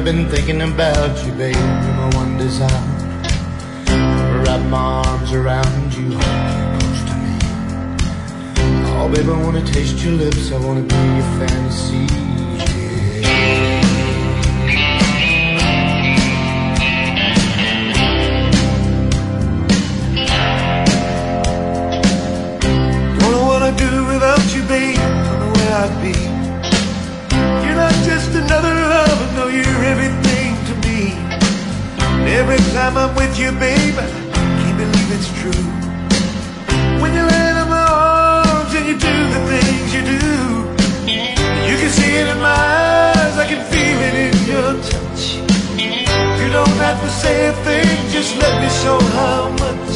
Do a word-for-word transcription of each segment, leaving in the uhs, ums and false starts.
been thinking about you, babe. You're my one desire. Wrap my arms around you, hold you close to me. Oh, babe, I wanna taste your lips, I wanna be your fantasy. Don't know what I'd do without you, babe. Don't know where I'd be. You're not just another lover, no, you're everything to me. And every time I'm with you, babe, I can't believe it's true. When you land in my arms and you do the things you do, you can see it in my eyes, I can feel it in your touch. You don't have to say a thing, just let me show how much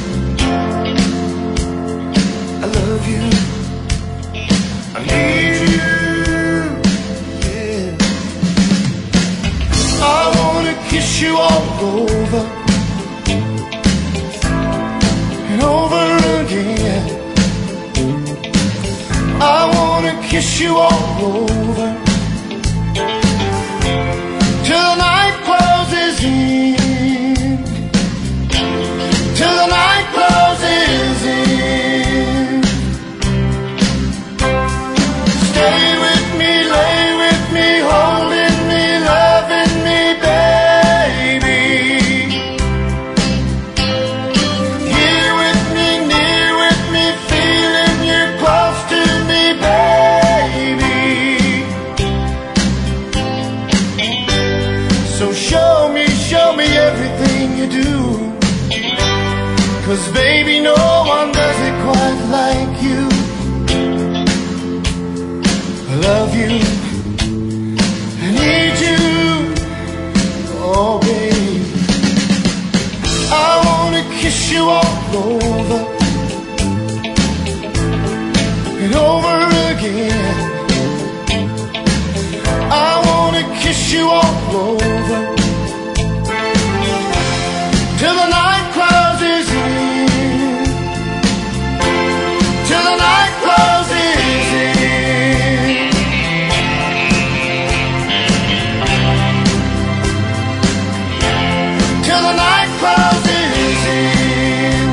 I love you. I need you. I wanna kiss you all over and over again. I wanna kiss you all over till the night closes in, till the night closes in. Stay with me, lay with me, holding me, loving me, baby. Here with me, near with me, feeling you close to me, baby. So show me, show me everything you do, 'cause baby, no one does it quite like you. I love you, I need you, oh babe. I wanna kiss you all over and over again. I wanna kiss you all over till the night closes in, till the night closes in. Till the night closes in.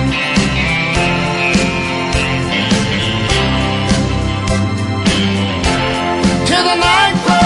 Till the night closes in.